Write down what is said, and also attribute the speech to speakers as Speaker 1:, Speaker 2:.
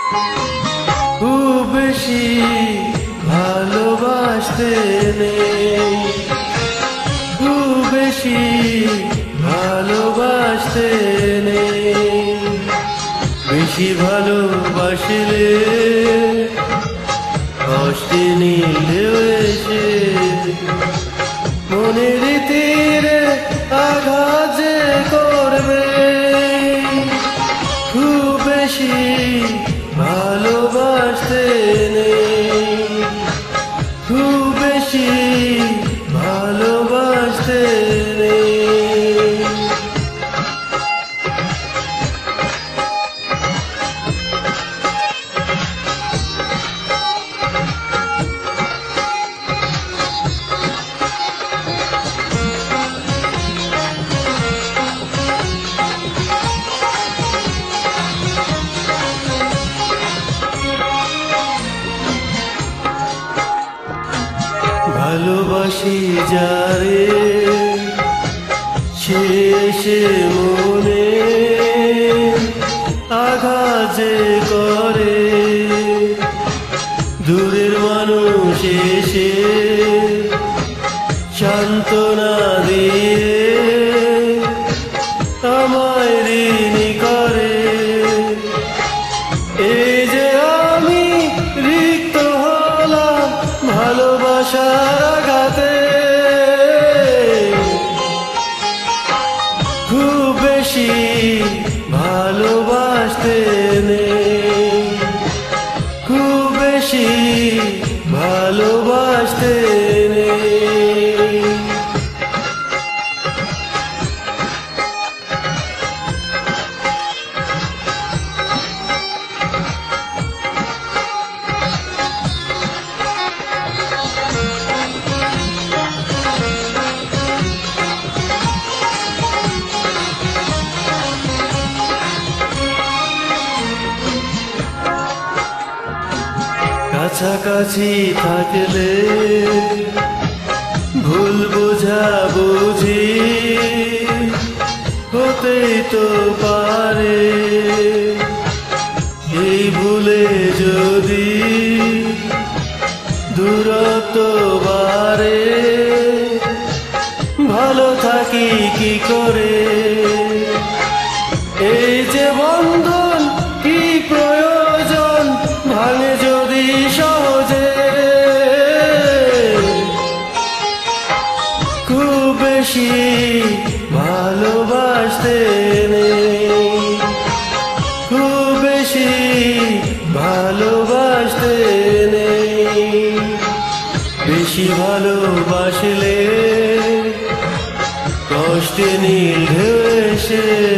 Speaker 1: খুব বেশি ভালোবাসতে নেই, খুব বেশি ভালোবাসতে নেই। বেশি ভালোবাসলে কষ্টে নীলেও এসে মনের তীরে আঘাত যে করবে। খুব বেশি ভালোবাসতে নেই, খুব বেশি ভালোবাসতে নেই। ভালোবাসি যারে সে এসে মনে আঘাত যে করে, দূরের মানুষ এসে সান্ত্বনা দিয়ে আমায় ঋণী করে। এই যে আমি রিক্ত হলাম ভালোবাসার আঘাতে, খুব বেশি ভালোবাসতে নেই, খুব বেশি ভালোবাসতে নেই। কাছাকাছি থাকলে ভুল বোঝাবুঝি হতেই তো পারে। এই ভুলে যদি দূরত্ব বাড়ে, ভালো থাকি কি করে? এই যে বন্ধন কি প্রয়োজন ভাঙে যদি সহজে। খুব বেশি ভালোবাসতে নেই, খুব বেশি ভালোবাসতে নেই। বেশি ভালোবাসলে কষ্টে নীল ঢেউ এসে